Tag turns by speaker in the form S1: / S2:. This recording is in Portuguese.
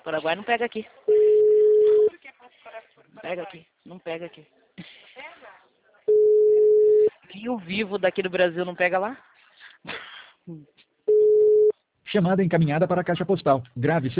S1: Paraguai não pega aqui. Não pega aqui. Não pega aqui. Rio Vivo daqui do Brasil não pega lá?
S2: Chamada encaminhada para a caixa postal. Grave